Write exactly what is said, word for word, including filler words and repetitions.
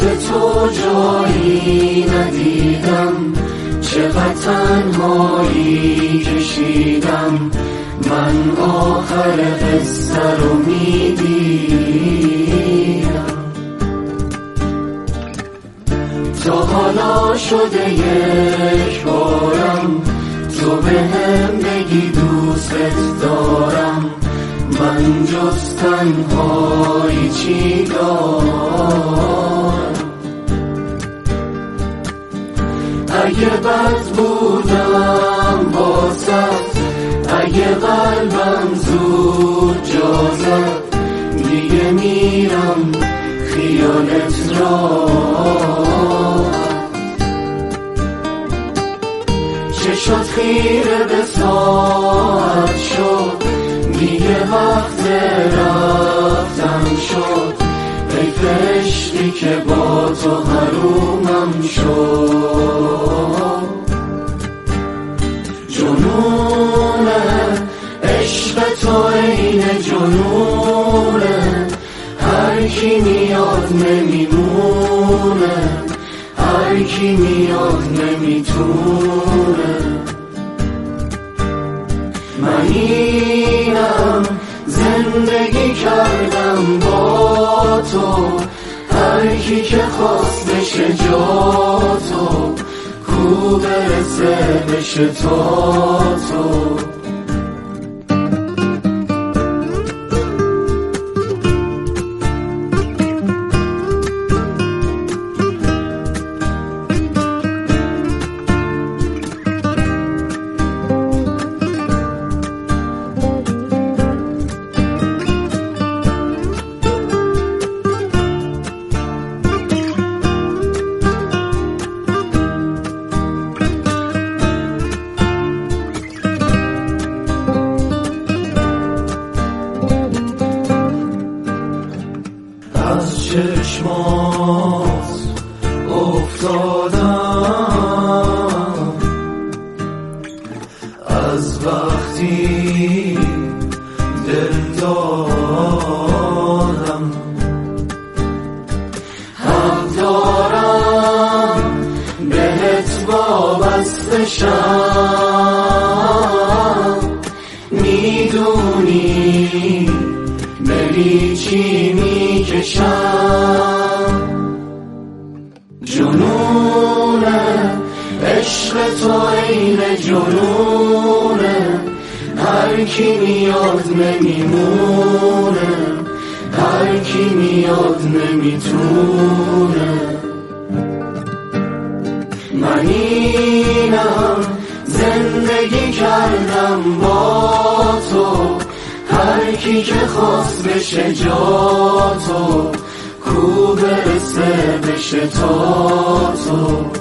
تو جایی ندیدم، چقدر تنهایی کشیدم، من آخر قصه رو میدیدم. تا حالا شده یک بارم تو به هم بگی دوست دارم، من جز تنهایی چی دارم؟ اگه بد بودم باست، اگه قلبم زود جا زد، دیگه میرم خیالت را. چشات خیره به ساعت شد، دیگه وقت رفتن شد، حیف عشقی که با تو حرومم شد. جنونه عشق تو عین جنونه، هر کی میاد نمیمونه، هر کی میاد نمیتونه. من اینم زندگی کردم با تو، هر کی که خواست بشه جا تو، کو برسه بشه تا تو. از چشمات افتادم، از وقتی دل دادم، حق دارم بهت وابسته شم، میدونی بری چی میکشم. جنونه عشق تو عین جنونه، هر کی میاد نمیمونه، هر کی میاد نمیتونه. من اینم زندگی کردم با تو، هر کی که خواست بشه جا تو، کو برسه بشه تا تو.